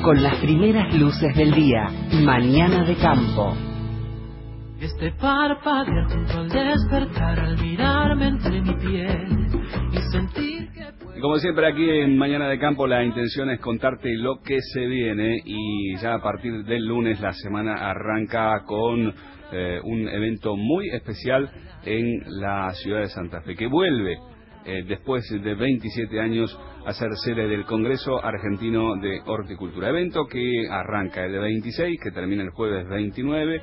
con las primeras luces del día. Mañana de campo. Este parpadear junto al despertar, al mirarme entre mi piel y sentir que... Y como siempre aquí en Mañana de Campo la intención es contarte lo que se viene, y ya a partir del lunes la semana arranca con un evento muy especial en la ciudad de Santa Fe, que vuelve después de 27 años a ser sede del Congreso Argentino de Horticultura. Evento que arranca el 26, que termina el jueves 29,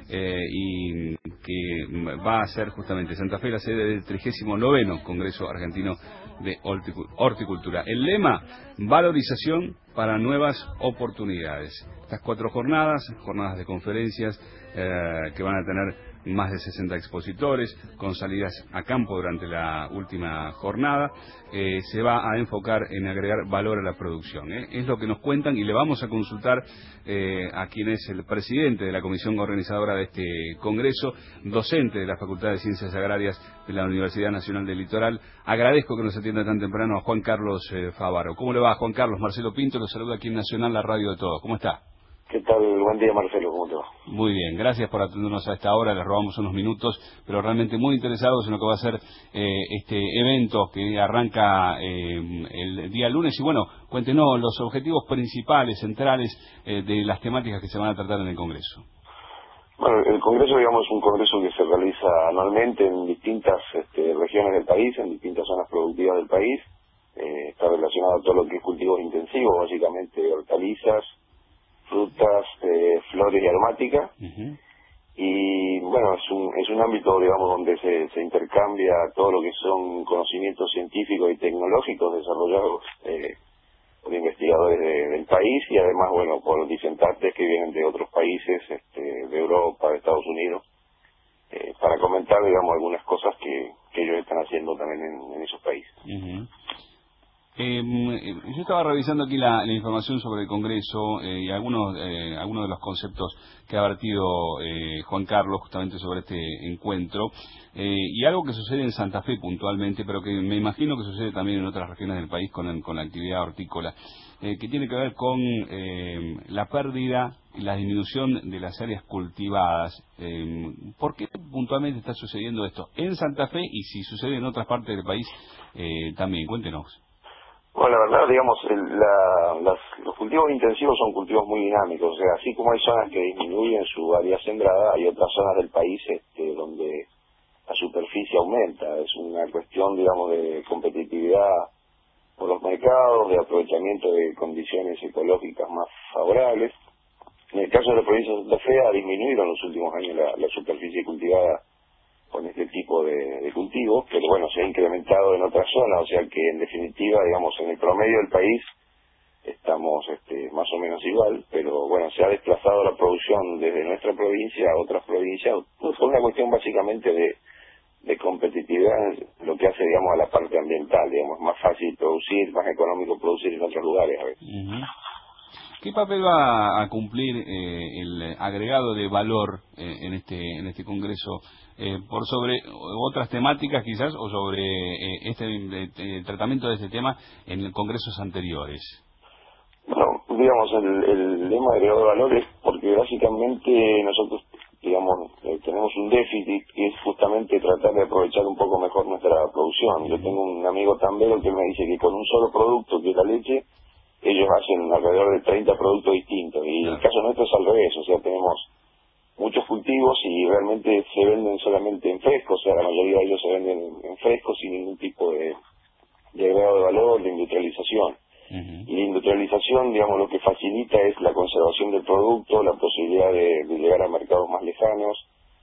y que va a ser justamente Santa Fe la sede del 39º Congreso Argentino de Horticultura. El lema: valorización para nuevas oportunidades. Estas 4 jornadas de conferencias que van a tener más de 60 expositores, con salidas a campo durante la última jornada, se va a enfocar en agregar valor a la producción. Es lo que nos cuentan, y le vamos a consultar a quien es el presidente de la comisión organizadora de este congreso, docente de la Facultad de Ciencias Agrarias de la Universidad Nacional del Litoral. Agradezco que nos atienda tan temprano a Juan Carlos Favaro. ¿Cómo le va, Juan Carlos? Marcelo Pinto lo saluda aquí en Nacional, la radio de todos. ¿Cómo está? ¿Qué tal? Buen día, Marcelo, ¿cómo te va? Muy bien, gracias por atendernos a esta hora, les robamos unos minutos, pero realmente muy interesados en lo que va a ser este evento que arranca el día lunes. Y bueno, cuéntenos los objetivos principales, centrales de las temáticas que se van a tratar en el Congreso. Bueno, el Congreso, digamos, es un congreso que se realiza anualmente en distintas regiones del país, en distintas zonas productivas del país. Está relacionado a todo lo que es cultivos intensivos, básicamente hortalizas, frutas, flores y aromática. Y bueno, es un ámbito, digamos, donde se intercambia todo lo que son conocimientos científicos y tecnológicos desarrollados por investigadores del país, y además, bueno, por disertantes que vienen de otros países, de Europa, de Estados Unidos, para comentar, digamos, algunas cosas que ellos están haciendo también en esos países. Yo estaba revisando aquí la información sobre el Congreso y algunos de los conceptos que ha vertido Juan Carlos justamente sobre este encuentro, y algo que sucede en Santa Fe puntualmente, pero que me imagino que sucede también en otras regiones del país con la actividad hortícola, que tiene que ver con la pérdida y la disminución de las áreas cultivadas. ¿Por qué puntualmente está sucediendo esto en Santa Fe, y si sucede en otras partes del país también? Cuéntenos. Bueno, la verdad, digamos, los cultivos intensivos son cultivos muy dinámicos. O sea, así como hay zonas que disminuyen su área sembrada, hay otras zonas del país donde la superficie aumenta. Es una cuestión, digamos, de competitividad por los mercados, de aprovechamiento de condiciones ecológicas más favorables. En el caso de la provincia de Santa Fe, ha disminuido en los últimos años la superficie cultivada con este tipo de cultivos, pero bueno, se ha incrementado en otras zonas, o sea que en definitiva, digamos, en el promedio del país estamos más o menos igual, pero bueno, se ha desplazado la producción desde nuestra provincia a otras provincias, por una cuestión básicamente de competitividad, lo que hace, digamos, a la parte ambiental, digamos, más fácil producir, más económico producir en otros lugares a veces. ¿Qué papel va a cumplir el agregado de valor en este congreso por sobre otras temáticas quizás, o sobre el tratamiento de este tema en congresos anteriores? Bueno, digamos, el lema de agregado de valor es porque básicamente nosotros, digamos, tenemos un déficit, y es justamente tratar de aprovechar un poco mejor nuestra producción. Yo tengo un amigo tambero que me dice que con un solo producto, que es la leche, ellos hacen alrededor de 30 productos distintos, y el caso nuestro es al revés. O sea, tenemos muchos cultivos y realmente se venden solamente en fresco, o sea, la mayoría de ellos se venden en fresco sin ningún tipo de agregado de valor, de industrialización. Y la industrialización, digamos, lo que facilita es la conservación del producto, la posibilidad de llegar a mercados más lejanos,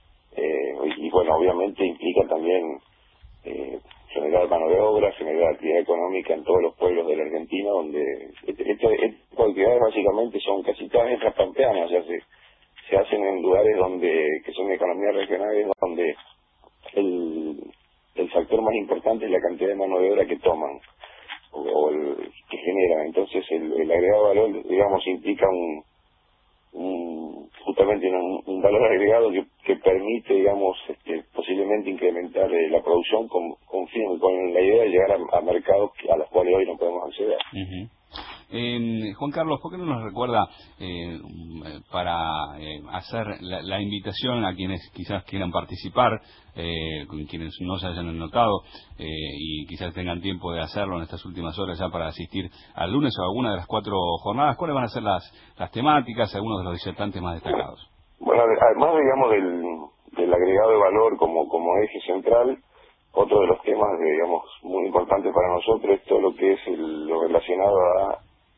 y bueno, obviamente implica también generar mano de obra, generar actividad económica en todos los pueblos de la Argentina, donde estas actividades básicamente son casi todas intrapampeanas, o sea, se hacen en lugares que son economías regionales, donde el factor más importante es la cantidad de mano de obra que toman o que generan. Entonces el agregado valor, digamos, implica justamente un valor agregado que permite, digamos, posiblemente incrementar la producción con la idea de llegar a mercados a los cuales hoy no podemos acceder. Juan Carlos, ¿por qué no nos recuerda para hacer la invitación a quienes quizás quieran participar, con quienes no se hayan anotado y quizás tengan tiempo de hacerlo en estas últimas horas ya para asistir al lunes o a alguna de las 4 jornadas? ¿Cuáles van a ser las temáticas, algunos de los disertantes más destacados? Bueno, además, digamos, del agregado de valor como eje central, otro de los temas, digamos, muy importantes para nosotros es todo lo que es lo relacionado a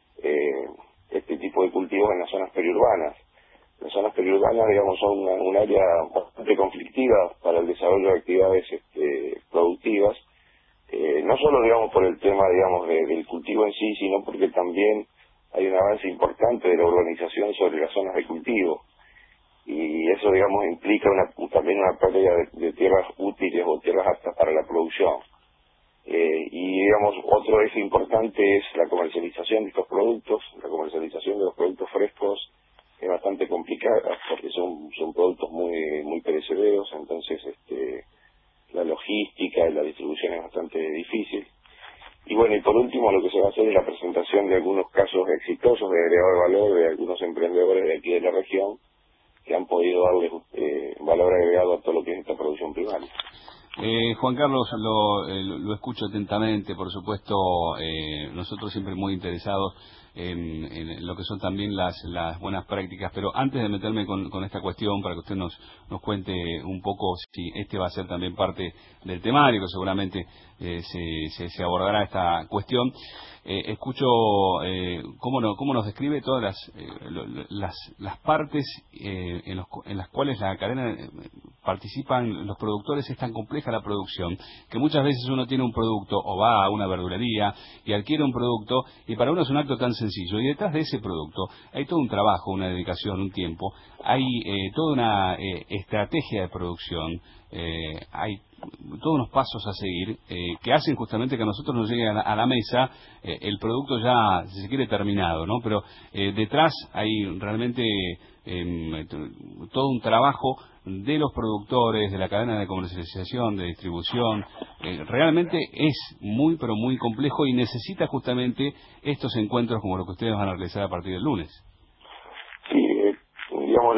este tipo de cultivos en las zonas periurbanas. Las zonas periurbanas, digamos, son un área bastante conflictiva para el desarrollo de actividades productivas, no solo, digamos, por el tema, digamos, del cultivo en sí, sino porque también hay un avance importante de la urbanización sobre las zonas de cultivo. Y eso, digamos, implica también una pérdida de tierras útiles o tierras aptas para la producción. Y, digamos, otro eje importante es la comercialización de estos productos. La comercialización de los productos frescos es bastante complicada porque son productos muy perecederos, entonces la logística y la distribución es bastante difícil. Y bueno, y por último lo que se va a hacer es la presentación de algunos casos exitosos de agregado de valor de algunos emprendedores de aquí de la región que han podido darle valor agregado a todo lo que es esta producción primaria. Juan Carlos, lo escucho atentamente, por supuesto, nosotros siempre muy interesados en lo que son también las buenas prácticas, pero antes de meterme con esta cuestión, para que usted nos cuente un poco si este va a ser también parte del temario, que seguramente se abordará esta cuestión, escucho cómo nos describe todas las partes en las cuales la cadena participan los productores. Es tan compleja la producción que muchas veces uno tiene un producto o va a una verdulería y adquiere un producto y para uno es un acto tan sencillo y detrás de ese producto hay todo un trabajo, una dedicación, un tiempo, hay toda una estrategia de producción, hay todos unos pasos a seguir que hacen justamente que a nosotros nos llegue a la mesa el producto ya, si se quiere, terminado, ¿no? Pero detrás hay realmente todo un trabajo de los productores, de la cadena de comercialización, de distribución. Realmente es muy, pero muy complejo y necesita justamente estos encuentros como los que ustedes van a realizar a partir del lunes. Sí, digamos,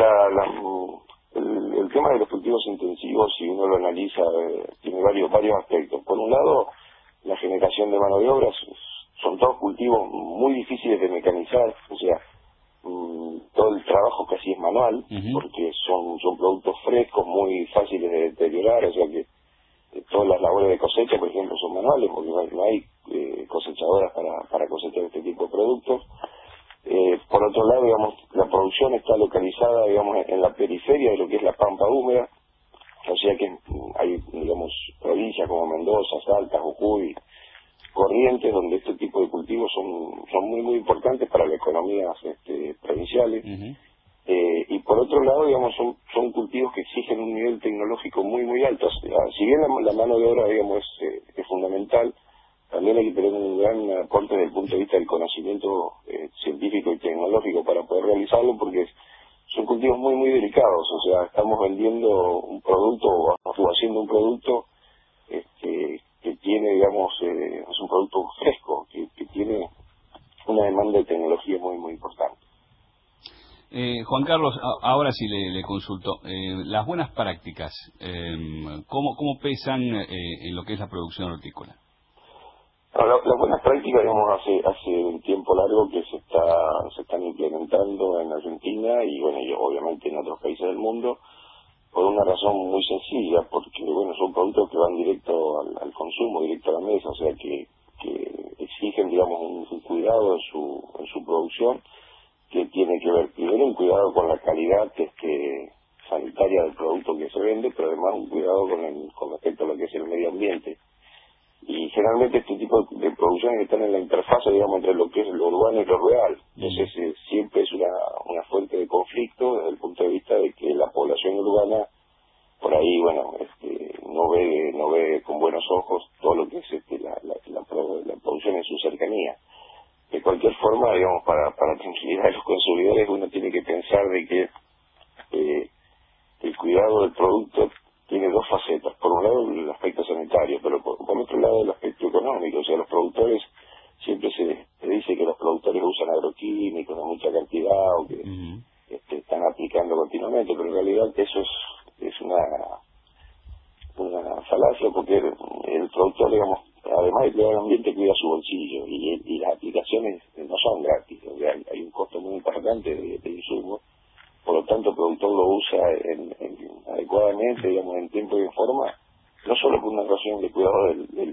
el tema de los cultivos intensivos, si uno lo analiza, tiene varios aspectos. Por un lado, la generación de mano de obra, son todos cultivos muy difíciles de mecanizar, o sea, todo el trabajo casi es manual, porque son productos frescos, muy fáciles de deteriorar, o sea que todas las labores de cosecha, por ejemplo, son manuales, porque no hay cosechadoras para cosechar este tipo de productos. Por otro lado, digamos, la producción está localizada, digamos, en la periferia de lo que es la pampa húmeda, o sea que hay, digamos, provincias como Mendoza, Salta, Jujuy, Corrientes, donde este tipo de cultivos son muy importantes para las economías provinciales. Y por otro lado, digamos, son cultivos que exigen un nivel tecnológico muy alto. O sea, si bien la mano de obra, digamos, es fundamental, también hay que tener un gran aporte desde el punto de vista del conocimiento científico y tecnológico para poder realizarlo, porque son cultivos muy delicados. O sea, estamos vendiendo un producto o haciendo un producto que tiene, digamos, es un producto fresco, que tiene una demanda de tecnología muy importante. Juan Carlos, ahora sí le consulto. Las buenas prácticas, ¿cómo pesan en lo que es la producción hortícola? Las buenas prácticas, digamos, hace un tiempo largo que se están implementando en Argentina y, bueno, y obviamente en otros países del mundo, por una razón muy sencilla, porque, bueno, son productos que van directo al consumo, directo a la mesa, o sea que exigen, digamos, un cuidado en su producción, que tiene que ver primero un cuidado con la calidad sanitaria del producto que se vende, pero además un cuidado con respecto a lo que es el medio ambiente. Y generalmente este tipo de producciones están en la interfaz, digamos, entre lo que es lo urbano y lo rural. Entonces siempre es una fuente de conflicto desde el punto de vista de que la población urbana por ahí, bueno, no ve con buenos ojos todo lo que es la producción en su cercanía. De cualquier forma, digamos, para tranquilidad de los consumidores, uno tiene que pensar de que el cuidado del producto tiene dos facetas. Por un lado, el aspecto sanitario, pero por otro lado, el aspecto económico. O sea, los productores, siempre se dice que los productores mucha cantidad o que están aplicando continuamente, pero en realidad eso es una falacia, porque el productor, digamos, además de cuidar el ambiente, cuida su bolsillo, y las aplicaciones no son gratis, o sea, hay un costo muy importante de insumo. Por lo tanto, el productor lo usa adecuadamente, digamos, en tiempo y en forma, no solo por una razón de cuidado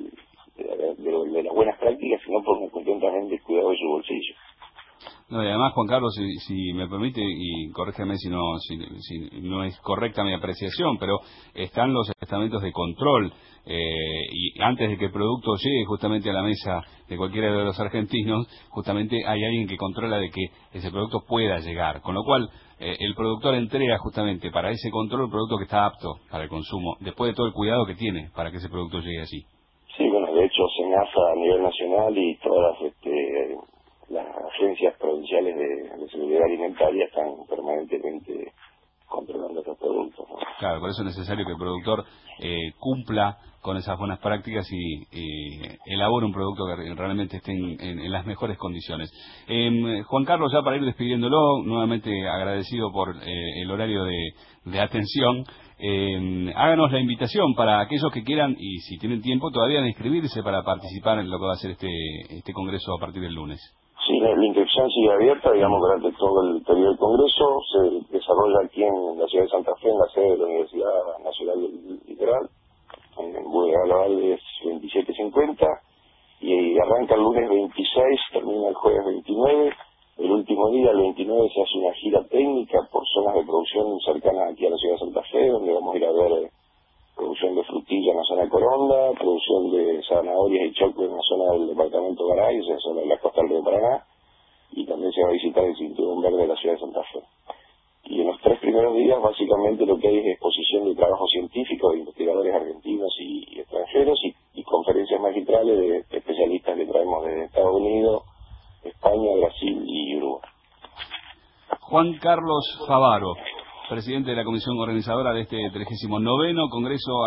de las buenas prácticas, sino por una cuestión también de cuidado de su bolsillo. No, y además, Juan Carlos, si me permite, y corrígeme si no es correcta mi apreciación, pero están los estamentos de control, y antes de que el producto llegue justamente a la mesa de cualquiera de los argentinos, justamente hay alguien que controla de que ese producto pueda llegar, con lo cual el productor entrega justamente para ese control el producto que está apto para el consumo, después de todo el cuidado que tiene para que ese producto llegue allí. Sí, bueno, de hecho SENASA a nivel nacional y todas las agencias provinciales de seguridad alimentaria están permanentemente controlando estos productos, ¿no? Claro, por eso es necesario que el productor cumpla con esas buenas prácticas y elabore un producto que realmente esté en las mejores condiciones. Juan Carlos, ya para ir despidiéndolo, nuevamente agradecido por el horario de atención, háganos la invitación para aquellos que quieran, y si tienen tiempo todavía, de inscribirse para participar en lo que va a ser este congreso a partir del lunes. Sí, la inscripción sigue abierta, digamos, durante todo el periodo del Congreso. Se desarrolla aquí en la ciudad de Santa Fe, en la sede de la Universidad Nacional del Litoral, en Boulevard Alves 2750, y arranca el lunes 26, termina el jueves 29. El último día, el 29, se hace una gira técnica por zonas de producción cercanas aquí a la ciudad de Santa Fe, donde vamos a ir a ver producción de frutilla en la zona de Coronda, producción de zanahorias y choclo en la zona del departamento Garay, o sea, zona de la costa del río Paraná, y también se va a visitar el cinturón verde de la ciudad de Santa Fe. Y en los 3 primeros días, básicamente, lo que hay es exposición de trabajo científico de investigadores argentinos y extranjeros, y conferencias magistrales de especialistas que traemos de Estados Unidos, España, Brasil y Uruguay. Juan Carlos Favaro, presidente de la comisión organizadora de este 39º Congreso